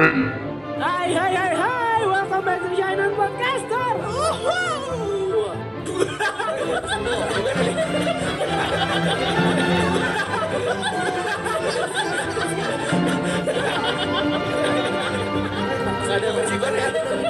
Hai, hai, hai, hai, welcome back to Shinon Podcaster. Ada versi Korea.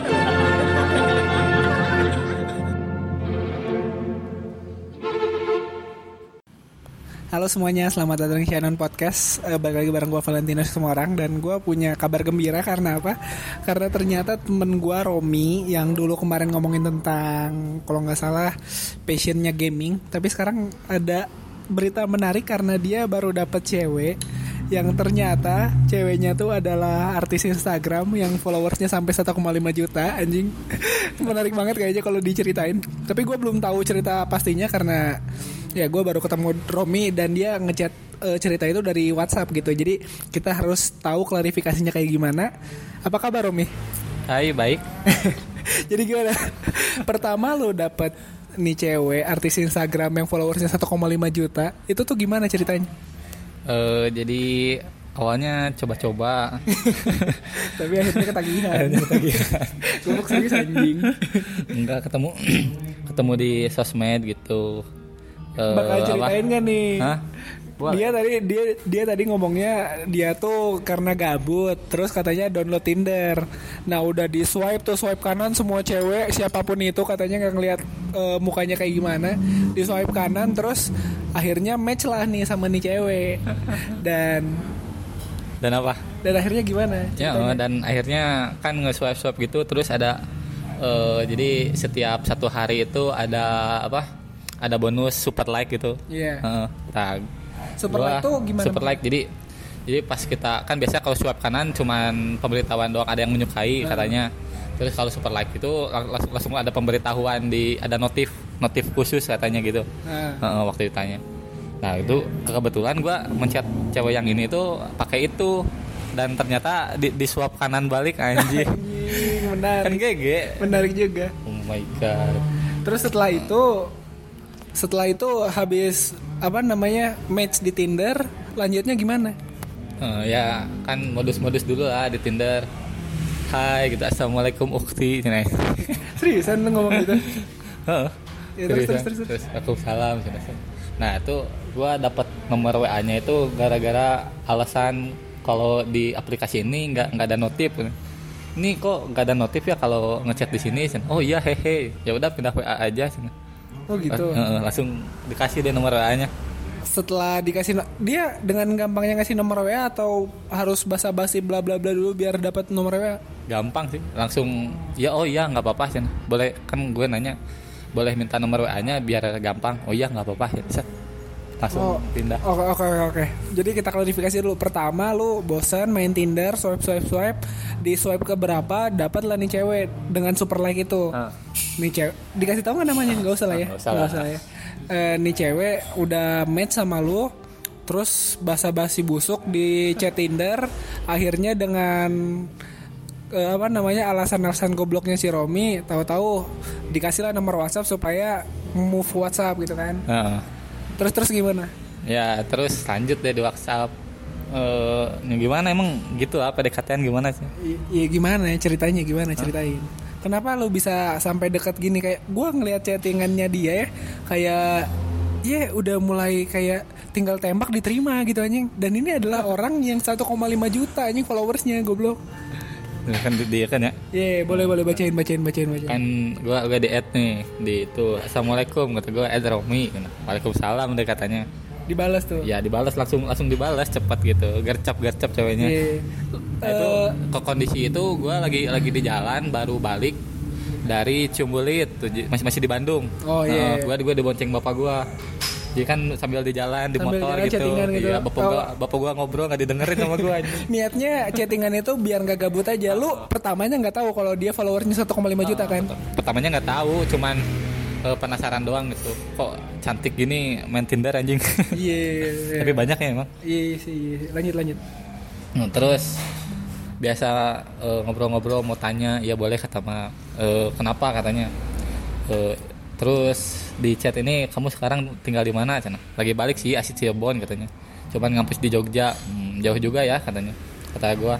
Halo semuanya, selamat datang di Shinon Podcast. Balik lagi bareng gue Valentino semua orang. Dan gue punya kabar gembira karena apa? Karena ternyata temen gue Romi yang dulu kemarin ngomongin tentang, kalau gak salah, passionnya gaming. Tapi sekarang ada berita menarik karena dia baru dapet cewek. Yang ternyata ceweknya tuh adalah artis Instagram yang followersnya sampai 1,5 juta. Anjing. Menarik banget kayaknya kalau diceritain. Tapi gue belum tahu cerita pastinya karena ya gue baru ketemu Romi dan dia ngechat cerita itu dari WhatsApp gitu. Jadi kita harus tahu klarifikasinya kayak gimana. Apa kabar Romi? Hai, baik. Jadi gimana? Pertama lu dapet nih cewek artis Instagram yang followersnya 1,5 juta. Itu tuh gimana ceritanya? Jadi awalnya coba-coba. Tapi akhirnya ketagihan. Gue serius anjing. Enggak ketemu di sosmed gitu. Bakal ceritain gak nih? Hah? Dia tadi ngomongnya dia tuh karena gabut, terus katanya download Tinder. Nah udah di swipe kanan semua cewek siapapun itu katanya nggak ngelihat mukanya kayak gimana. Di swipe kanan terus akhirnya match lah nih sama nih cewek. Dan apa? Dan akhirnya gimana? Ya, dan akhirnya kan nge-swipe gitu terus ada jadi setiap 1 hari itu ada apa? Ada bonus super like gitu. Iya. Super like tuh gimana? Super like jadi pas kita kan biasa kalau swipe kanan cuman pemberitahuan doang ada yang menyukai katanya. Terus kalau super like itu langsung ada pemberitahuan ada notif khusus katanya gitu. Waktu ditanya. Nah, itu kebetulan gua mencet cewek yang ini tuh pakai itu dan ternyata di swipe kanan balik anjing. Menarik. Kan GG. Menarik juga. Oh my god. Terus setelah itu habis match di Tinder, lanjutnya gimana? Ya kan modus dulu lah di Tinder. Hai gitu, assalamualaikum ukti. Seriusan lu ngomong gitu? Ya, terus. Aku salam. Nah itu gue dapat nomor WA-nya itu gara-gara alasan kalau di aplikasi ini nggak ada notif. Ini kok nggak ada notif ya kalau ngechat di sini? Oh iya hehe. Ya udah pindah WA aja. Oh gitu. Langsung dikasih deh nomor WA-nya. Setelah dikasih dia dengan gampangnya ngasih nomor WA atau harus basa-basi bla bla bla dulu biar dapat nomor WA? Gampang sih, langsung ya oh iya nggak apa-apa sih. Boleh kan gue nanya, boleh minta nomor WA-nya biar gampang. Oh iya nggak apa-apa ya. Set. Langsung pindah. Oke. Jadi kita klarifikasi dulu. Pertama lu bosan main Tinder, swipe, di swipe ke berapa dapatlah nih cewek dengan super like itu. Nih cewek dikasih tahu nggak namanya? Nggak usah lah ya. Nggak usah ya. Nih cewek udah match sama lu, terus basa-basi busuk di chat Tinder, akhirnya dengan alasan gobloknya si Romi, tahu-tahu dikasihlah nomor WhatsApp supaya move WhatsApp gitu kan. Terus gimana? Ya terus lanjut deh di WhatsApp. Gimana emang gitu PDKT-an gimana sih? Iya gimana ya ceritanya, ceritain. Kenapa lu bisa sampai dekat gini? Kayak gue ngeliat chattingannya dia ya, kayak udah mulai kayak tinggal tembak diterima gitu anjing. Dan ini adalah orang yang 1,5 juta anjing followersnya, goblok. Kan dia kan ya? Iya, boleh bacain. Kan gue di-add nih di itu. Assalamualaikum kata gue, Romi. Waalaikumsalam deh katanya. Dibalas tuh. Ya dibalas langsung dibalas cepat gitu. Gercap ceweknya. Nah, itu kondisi itu gue lagi di jalan baru balik dari Cumbulit tuh, masih di Bandung. Oh iya. Gue dibonceng bapak gue. Jadi kan sambil di jalan di motor gitu. Iya, bapak gua ngobrol enggak didengerin sama gua. Niatnya chattingan itu biar enggak gabut aja. Lu pertamanya enggak tahu kalau dia followersnya 1,5 juta kan? Pertamanya enggak tahu, cuman penasaran doang gitu. Kok cantik gini main Tinder anjing. Iya. Tapi banyak ya emang. Iya sih. Lanjut. Terus biasa ngobrol-ngobrol mau tanya, ya boleh kata kenapa katanya. Terus di chat ini kamu sekarang tinggal di mana? Lagi balik sih, asli Cirebon katanya. Cuman ngampus di Jogja. Jauh juga ya katanya. Kata gue.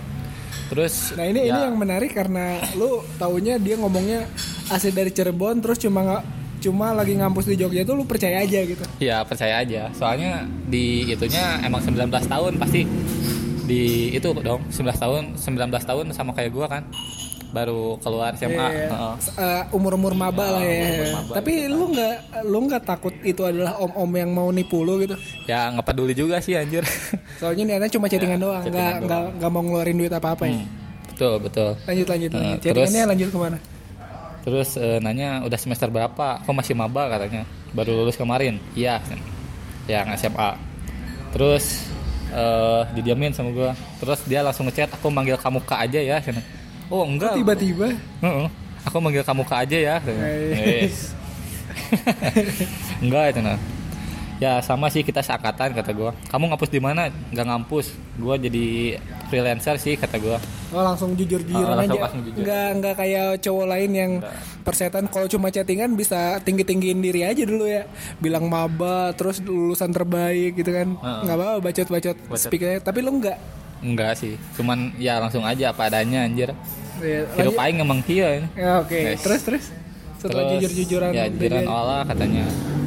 Terus Nah ini yang menarik karena lu taunya dia ngomongnya asli dari Cirebon terus cuma lagi ngampus di Jogja tuh lu percaya aja gitu. ya percaya aja. Soalnya di itunya emang 19 tahun pasti di itu dong 19 tahun sama kayak gua kan. Baru keluar SMA. Umur maba lah ya. Umur maba. Tapi lu nggak takut itu adalah om-om yang mau nipu lu gitu? Ya nggak peduli juga sih anjir. Soalnya niatnya cuma chattingan doang, nggak mau ngeluarin duit apa-apa ya. Betul. Lanjut. Chattingannya lanjut kemana? Terus nanya udah semester berapa? Kok masih maba katanya? Baru lulus kemarin. Iya. Yang SMA. Terus didiamin sama gua. Terus dia langsung ngechat, aku manggil kamu Kak aja ya. Oh enggak. Tiba-tiba. Aku manggil kamu Kak aja ya. Yes. Enggak itu nah. Ya sama sih kita seangkatan kata gue. Kamu ngampus di mana? Nggak ngampus. Gue jadi freelancer sih kata gue. Oh langsung jujur-jujuran aja. Jujur. Nggak kayak cowok lain yang persetan kalau cuma chattingan bisa tinggi-tinggiin diri aja dulu ya. Bilang maba terus lulusan terbaik gitu kan. Nggak apa-apa bacot-bacot speakernya. Tapi lu nggak? Enggak sih. Cuman ya langsung aja apa adanya anjir. Ya, hidup aing emang kia. Ya, oke. Yes. Terus setelah jujur-jujuran. Ya jujuran olah katanya.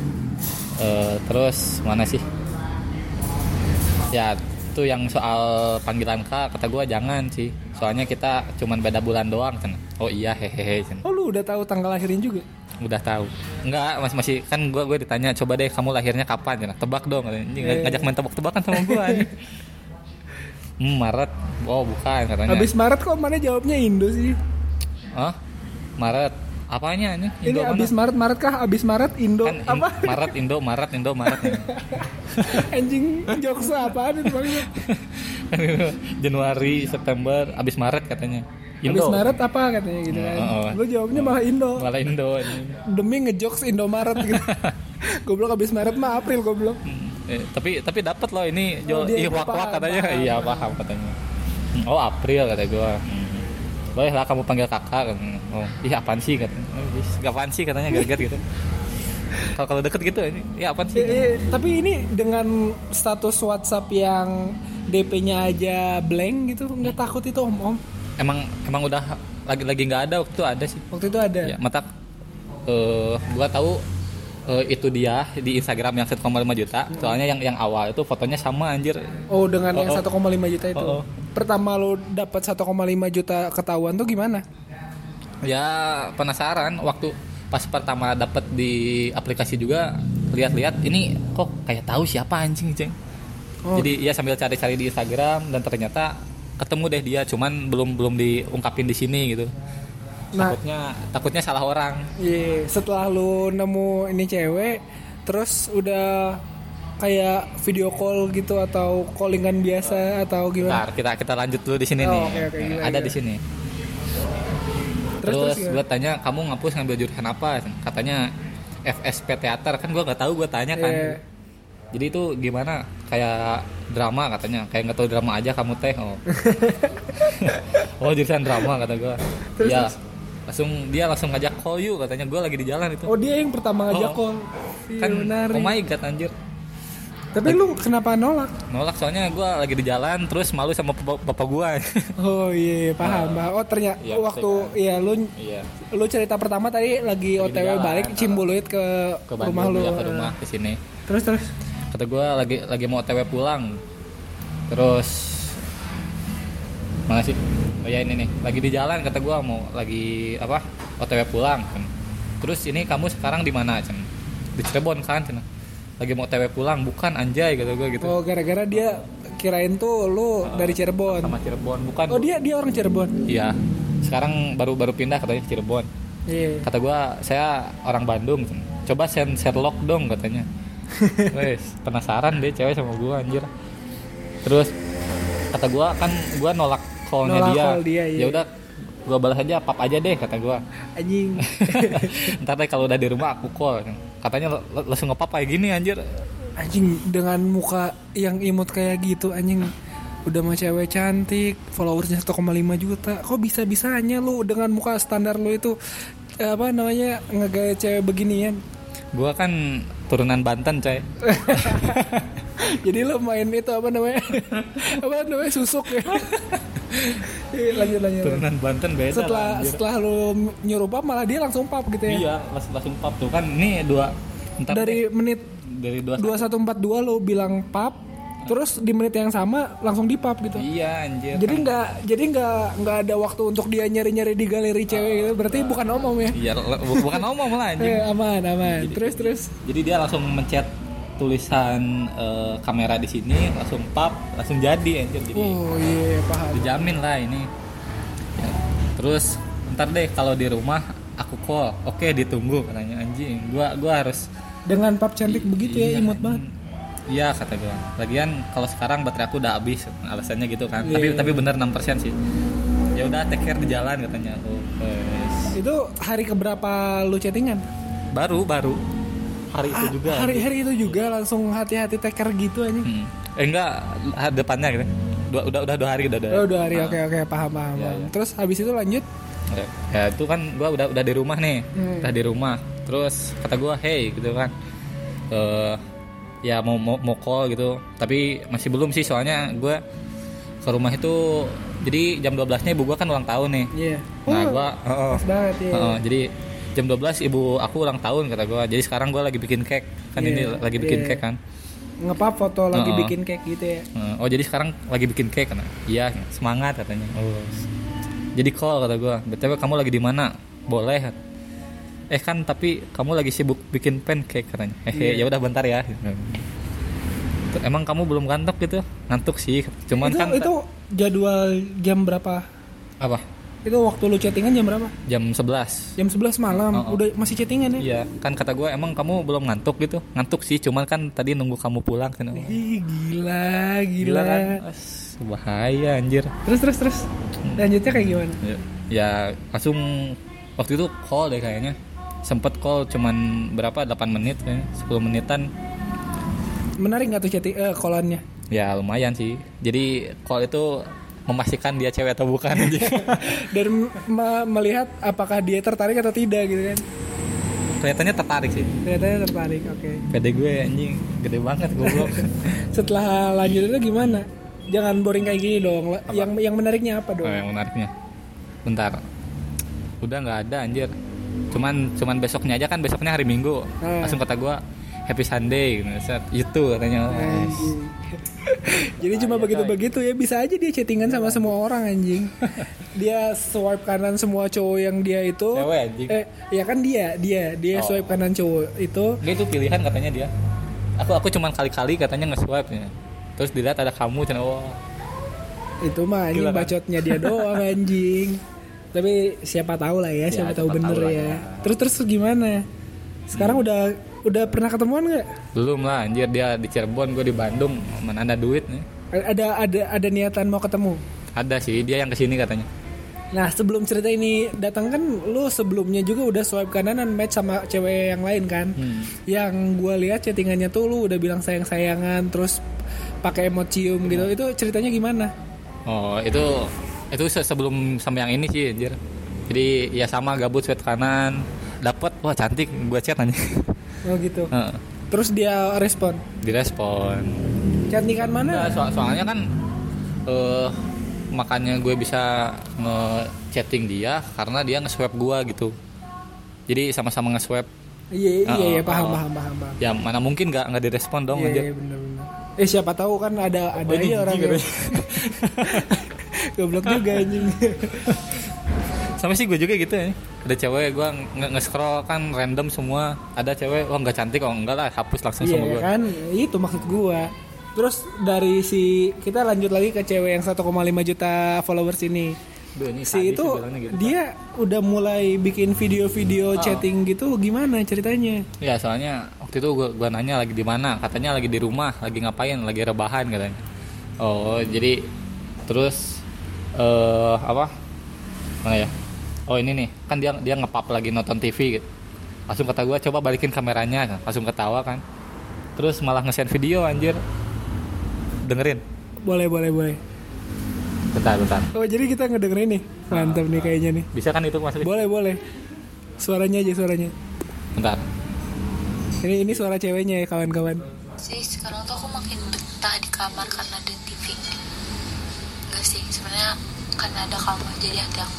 Terus mana sih? Ya itu yang soal panggilan Kak kata gue jangan sih. Soalnya kita cuman beda bulan doang kan. Oh iya hehehe. Oh lu udah tahu tanggal lahirin juga? Udah tahu. Enggak, masih kan gue ditanya coba deh kamu lahirnya kapan? Tebak dong. Ngajak main tebak-tebakan sama gue. Maret. Oh bukan katanya. Habis Maret kok mana jawabnya Indo sih? Maret. Apanya ini? Indo ini abis Maret kah? Abis Maret Indo kan apa? Maret. Anjing jokes apaan itu bang? Januari, September, abis Maret katanya. Indo. Abis Maret apa katanya gitu kan? Lo jawabnya malah Indo. Malah Indo. Demi ngejokes Indo Maret gitu. Goblok abis Maret mah April goblok. Tapi dapat loh ini wak katanya. Iya paham katanya. Oh April kata gue. Boleh lah kamu panggil kakak. Oh iya apaan sih katanya. Gak apaan sih katanya gaget gitu. Kalau deket gitu ini ya apaan sih. Tapi ini dengan status WhatsApp yang DP-nya aja blank gitu nggak takut itu om? Emang udah lagi nggak ada waktu itu ada sih. Waktu itu ada. Ya, mata gua tahu itu dia di Instagram yang 1,5 juta. Soalnya yang awal itu fotonya sama anjir. Oh dengan yang 1,5 juta itu. Pertama lo dapat 1,5 juta ketahuan tuh gimana? Ya penasaran waktu pas pertama dapat di aplikasi juga lihat-lihat ini kok kayak tahu siapa anjing ceng. Jadi ya sambil cari-cari di Instagram dan ternyata ketemu deh dia cuman belum diungkapin di sini gitu. Nah, takutnya salah orang. Iya, setelah lu nemu ini cewek terus udah kayak video call gitu atau callingan biasa atau gimana? Bentar, kita lanjut dulu di sini nih. Okay, ada di sini. Terus gue tanya kamu ngampus ngambil jurusan apa? Katanya FSP teater kan gue nggak tahu gue tanya kan. Jadi itu gimana? Kayak drama katanya. Kayak nggak tahu drama aja kamu teh. Oh jurusan drama kata gue. Ya dia langsung ngajak call you katanya. Gue lagi di jalan itu. Oh dia yang pertama ngajak call. Kan oh my god anjir. Tapi lu kenapa nolak? Nolak soalnya gue lagi di jalan terus malu sama bapak gue. Oh iya paham. Oh ternyata ya, waktu ya lu cerita pertama tadi lagi OTW balik Cimbuluit ke rumah lu. Ya, ke rumah ke sini. Terus kata gue lagi mau OTW pulang. Terus mana sih? Oh ya ini nih lagi di jalan kata gue mau lagi OTW pulang. Terus ini kamu sekarang di mana? Di Cirebon kan? Lagi mau TW pulang bukan anjay kata gue gitu. Oh gara-gara dia kirain tuh lu dari Cirebon. Sama Cirebon bukan. Oh dia orang Cirebon. Iya. Sekarang baru pindah katanya ke Cirebon. Iya. Kata gue saya orang Bandung. Coba send Sherlock dong katanya. Wes penasaran deh cewek sama gue anjir. Terus kata gue kan gue nolak call-nya dia. Ya udah gue balas aja pap aja deh kata gue. Anjing. Ntar deh kalau udah di rumah aku call. Katanya langsung ngepap kayak gini anjir. Anjing dengan muka yang imut kayak gitu anjing. Udah sama cewek cantik, followersnya 1,5 juta. Kok bisa-bisanya lu dengan muka standar lu itu ngegaya cewek beginian? Gua kan turunan Banten coy. Jadi lu main itu apa namanya susuk ya. Lanjut. Turunan Banten beda lah, anjir. Setelah lu nyuruh pap malah dia langsung pap gitu ya. Iya, langsung pap tuh kan. Ini Dari menit dari 2142 lu bilang pap, terus di menit yang sama langsung di pap gitu. Iya anjir. Jadi nggak ada waktu untuk dia nyari-nyari di galeri cewek gitu. Berarti bukan omong ya. Iya, bukan omong lah anjir. Aman. Terus. Jadi dia langsung mencet tulisan kamera di sini, langsung pap, langsung jadi anjir. Jadi Oh iya, paham. dijamin lah ini. Ya. Terus ntar deh kalau di rumah aku call. Oke, ditunggu katanya anjing. Gua harus Dengan pap cantik begitu ya, iya, imut banget. Iya kata gue. Lagian kalau sekarang baterai aku udah habis, alasannya gitu kan. Iya. Tapi bener 6% sih. Ya udah take care di jalan katanya. Itu hari keberapa lu chattingan? Baru. Hari itu juga. Hari itu juga langsung hati-hati take care gitu aja. Enggak, depannya gitu. Udah 2 hari udah. Oh, 2 hari. Oke, paham. Ya. Terus habis itu lanjut? Ya itu kan gua udah di rumah nih. Udah di rumah. Terus kata gua, "Hey," gitu kan. Ya mau call gitu. Tapi masih belum sih, soalnya gua ke rumah itu jadi jam 12-nya ibu gua kan ulang tahun nih. Iya. Nah, gua pas banget ya. jadi jam 12 ibu aku ulang tahun kata gua. Jadi sekarang gua lagi bikin cake. Kan ini lagi bikin cake kan. Ngepap foto lagi bikin cake gitu ya. Oh, jadi sekarang lagi bikin cake kan. Iya, semangat katanya. Jadi call kata gue, BTW kamu lagi di mana? Boleh. Kan tapi kamu lagi sibuk bikin pancake katanya. Ya udah bentar ya. Emang kamu belum ngantuk gitu? Ngantuk sih. Cuman itu jadwal jam berapa? Apa? Itu waktu lu chattingan jam berapa? Jam 11. Jam 11 malam. Udah masih chattingan ya? Iya, kan kata gue emang kamu belum ngantuk gitu. Ngantuk sih, cuman kan tadi nunggu kamu pulang kan. Gila kan? Bahaya anjir. Terus. Lanjutnya kayak gimana? Ya langsung waktu itu call deh kayaknya. Sempet call cuman berapa? 8 menit kayaknya, 10 menitan. Menarik gak tuh callannya? Ya lumayan sih. Jadi call itu memastikan dia cewek atau bukan. Dan melihat apakah dia tertarik atau tidak gitu kan. Kelihatannya tertarik sih. Oke. PD gue anjing gede banget goblok. Setelah lanjut itu gimana? Jangan boring kayak gini dong. Yang menariknya apa dong? Yang menariknya. Bentar. Udah nggak ada anjir. Cuman besoknya aja kan, besoknya hari Minggu. Langsung kata gue Happy Sunday gitu katanya. Jadi cuma begitu ya, bisa aja dia chattingan sama semua orang anjing. Dia swipe kanan semua cowok yang dia itu. Cewek anjing. Ya kan dia swipe kanan cowok itu. Dia itu pilihan katanya dia. Aku cuman kali-kali katanya nge-swipe nya. Terus dilihat ada kamu cina. Itu mah anjing kan? Bacotnya dia doang anjing. Tapi siapa tahu lah ya, siapa tahu bener ya. Terus gimana? Sekarang udah pernah ketemuan nggak? Belum lah anjir, dia di Cirebon, gue di Bandung. Mana ada duit nih. Ada niatan mau ketemu? Ada sih, dia yang kesini katanya. Nah sebelum cerita ini datang kan lu sebelumnya juga udah swipe kanan match sama cewek yang lain kan. Yang gue lihat chattingannya tuh lu udah bilang sayang-sayangan, terus pakai emot cium gitu. Itu ceritanya gimana? Oh itu sebelum sama yang ini sih anjir. Jadi ya sama gabut swipe kanan, dapat wah cantik, gue chat aja. Oh gitu. Terus dia respon? Direspon. Cantikan mana? Nah, soalnya kan makanya gue bisa nge-chatting dia karena dia nge-swipe gue gitu. Jadi sama-sama nge-swipe. Iya, paham. Ya mana mungkin nggak direspon dong aja. Iya benar. Siapa tahu kan ada aja orang yang goblok juga anjing. Sama sih gue juga gitu ya. Ada cewek gue nge-scroll kan random semua. Ada cewek nggak cantik, enggak lah, hapus langsung sama gue. Iya kan, itu maksud gue. Terus dari kita lanjut lagi ke cewek yang 1,5 juta followers ini. Itu gitu, dia udah mulai bikin video-video chatting gitu, gimana ceritanya? Ya soalnya waktu itu gue nanya lagi di mana, katanya lagi di rumah, lagi ngapain, lagi rebahan katanya. Oh jadi terus apa? Mana ya? Oh ini nih, kan dia ngepap lagi nonton TV gitu. Langsung kata gue coba balikin kameranya, langsung ketawa kan. Terus malah nge-send video anjir. Dengerin. Boleh. Bentar. Oh jadi kita ngedengerin nih. Mantap nih kayaknya nih. Bisa kan itu masukin? Boleh. Suaranya. Bentar. Ini suara ceweknya ya kawan-kawan. Sih sekarang tuh aku makin betah di kamar karena ada TV. Enggak sih, sebenarnya karena ada kamu jadi hati aku.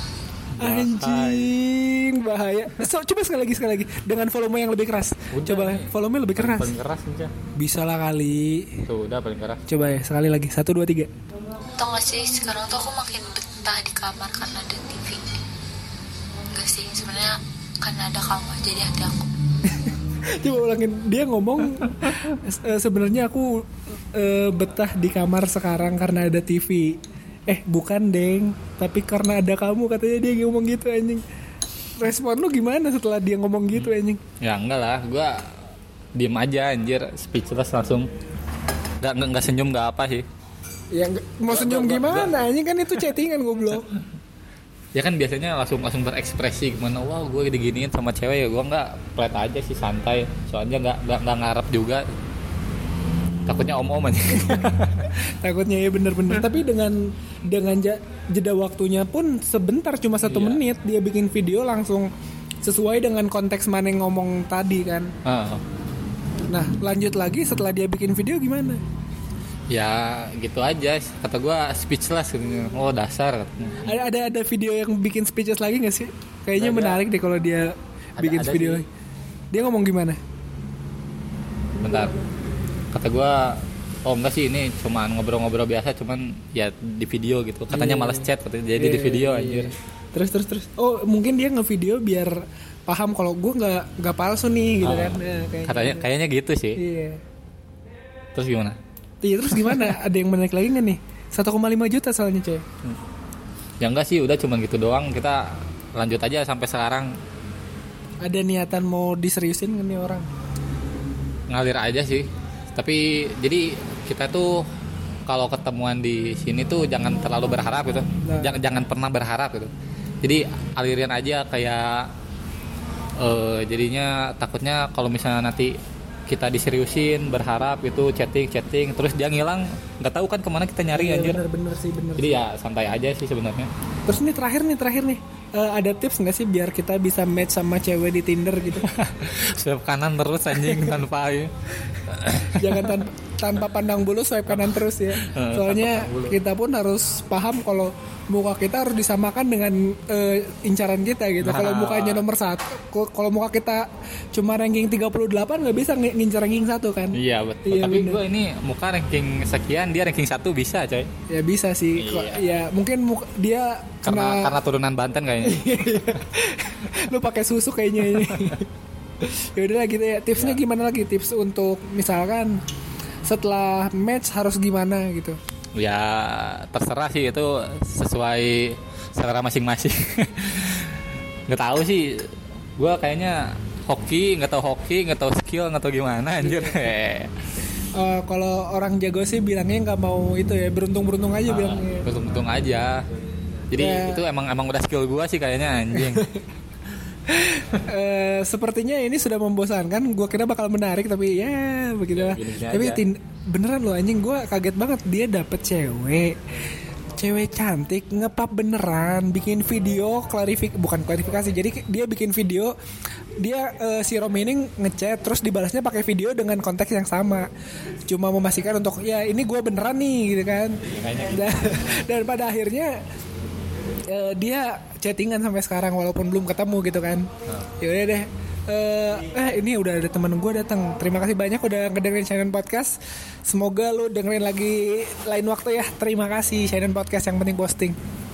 Anjing, bahaya. Coba sekali lagi dengan volume yang lebih keras. Coba volume lebih keras. Paling keras aja. Bisa lah kali. Tuh udah paling keras. Coba ya sekali lagi. 1, 2, 3. Tau gak sih sekarang tuh aku makin betah di kamar karena ada TV. Enggak sih, sebenarnya karena ada kamu jadi hati aku. Coba ulangin. Dia ngomong sebenarnya aku betah di kamar sekarang karena ada TV. Bukan deng, tapi karena ada kamu, katanya dia ngomong gitu anjing. Respon lu gimana setelah dia ngomong gitu anjing? Ya enggak lah, gue diem aja anjir, speechless langsung. Nggak senyum nggak apa sih. Ya mau senyum gimana anjing, kan itu chattingan goblok. Ya kan biasanya langsung berekspresi gimana, wah gue diginiin sama cewek ya, gue nggak flat aja sih, santai. Soalnya nggak ngarep juga. Takutnya om-om aja. Takutnya ya bener-bener. Tapi dengan jeda waktunya pun sebentar, cuma 1 menit dia bikin video langsung sesuai dengan konteks mana yang ngomong tadi kan. Nah lanjut lagi setelah dia bikin video gimana? Ya gitu aja, kata gue speechless. Oh dasar. Ada video yang bikin speechless lagi nggak sih? Kayaknya Ada. menarik deh kalau dia bikin ada video sih. lagi. Dia ngomong gimana? Bentar. Kata gue, oh enggak sih, ini cuman ngobrol-ngobrol biasa, cuman ya di video gitu. Katanya malas chat, katanya jadi di video anjir. Terus. Oh mungkin dia ngevideo biar paham kalau gue nggak palsu nih gitu kan. Kayaknya gitu sih. Iya. Terus gimana? Iya terus gimana? Ada yang menarik lagi nggak nih? 1,5 juta soalnya coy. Ya enggak sih, udah cuman gitu doang. Kita lanjut aja sampai sekarang. Ada niatan mau diseriusin nggak nih orang? Ngalir aja sih. Tapi jadi kita tuh kalau ketemuan di sini tuh jangan terlalu berharap gitu. Jangan pernah berharap gitu. Jadi alirin aja kayak jadinya takutnya kalau misalnya nanti kita diseriusin berharap itu chatting terus dia ngilang, nggak tahu kan kemana kita nyari anjir. Bener sih. Jadi ya santai aja sih sebenarnya. Terus nih terakhir nih ada tips nggak sih biar kita bisa match sama cewek di Tinder gitu? Swipe kanan terus anjing tanpa Jangan tanpa pandang bulu, swipe kanan terus ya. Soalnya kita pun harus paham kalau muka kita harus disamakan dengan incaran kita gitu. Kalau mukanya nomor 1, kalau muka kita cuma ranking 38 nggak bisa ngincar ranking 1 kan? Iya betul. Iya, tapi gue ini muka ranking sekian, dia ranking 1 bisa coy. Ya bisa sih. Iya. Ya mungkin dia karena turunan Banten kayaknya. Lu pakai susu kayaknya ini. Ya udahlah gitu ya. Tipsnya gimana lagi? Tips untuk misalkan setelah match harus gimana gitu? Ya terserah sih, itu sesuai selera masing-masing. Nggak tahu sih, gue kayaknya nggak tahu skill, nggak tahu gimana anjir. Kalau orang jago sih bilangnya nggak mau itu ya, beruntung aja bilangnya. Beruntung aja. Jadi itu emang udah skill gue sih kayaknya anjing. Sepertinya ini sudah membosankan. Gue kira bakal menarik tapi ya begitulah. Tapi beneran loh anjing, gue kaget banget dia dapet cewek cantik, ngepap beneran, bikin video bukan klarifikasi. Jadi dia bikin video, dia si Romi ini ngechat terus dibalasnya pakai video dengan konteks yang sama. Cuma memastikan untuk ya ini gue beneran nih gitu kan. Dan pada akhirnya dia chattingan sampai sekarang walaupun belum ketemu gitu kan. Ya udah deh. Ini udah ada temen gue datang. Terima kasih banyak udah ngedengerin Shannon Podcast. Semoga lu dengerin lagi lain waktu ya. Terima kasih Shannon Podcast, yang penting posting.